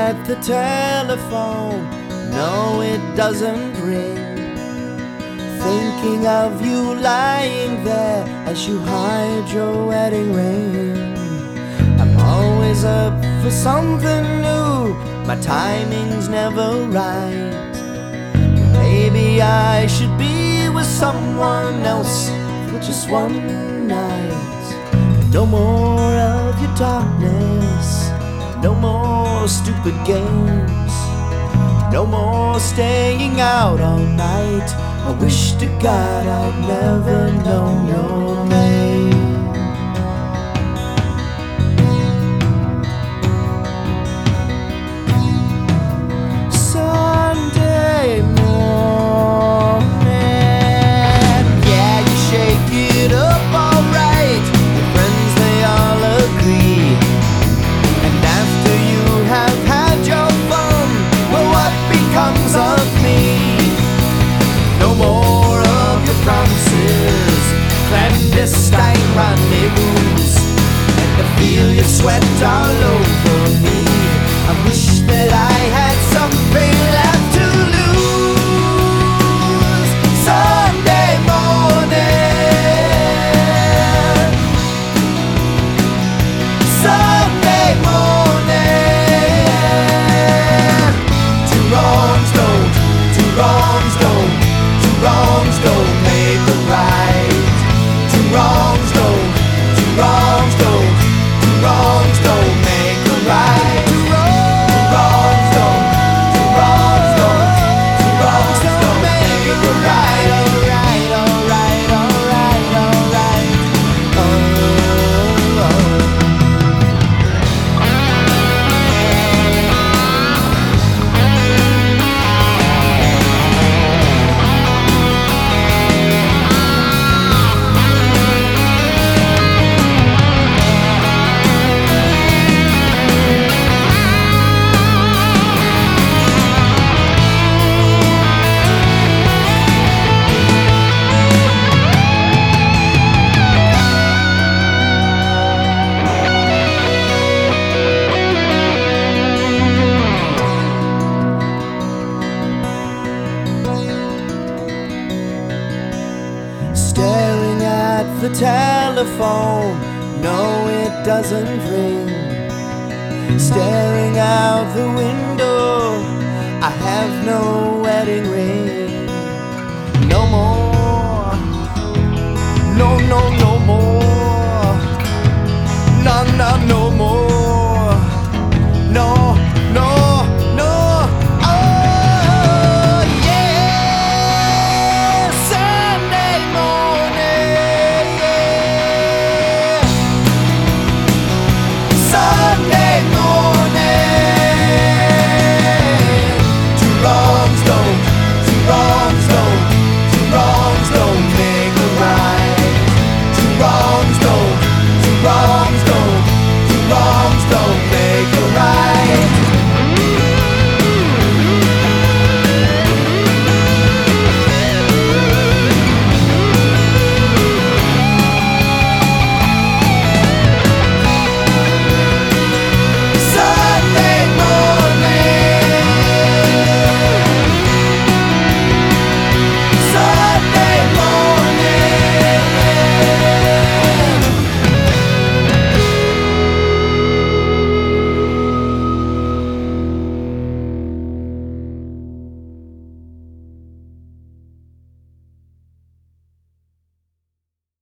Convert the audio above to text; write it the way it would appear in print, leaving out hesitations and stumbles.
at the telephone, no, it doesn't ring. Thinking of you lying there as you hide your wedding ring. I'm always up for something new, my timing's never right. Maybe I should be with someone else for just one night. No more of your darkness, no more stupid games, no more staying out all night. I wish to God I'd never known your name. Sunday morning, yeah, you shake it up alright. Your friends, they all agree. And after you have had your fun, well, what becomes of me? No more of your promises, clandestine rendezvous. And I feel your sweat all over me. I wish that I had something left to lose. Sunday morning, Sunday morning. Two wrongs don't, two wrongs don't, two wrongs don't make a right. Two wrongs don't, two wrongs don't, two wrongs don't make a right. Two wrongs don't, two wrongs don't, two wrongs don't make a right. Alright, alright, alright, alright. Oh, oh. Staring at the telephone, no, it doesn't ring. Staring out the window, I have no wedding ring. No more, no, no, no more. No, no, no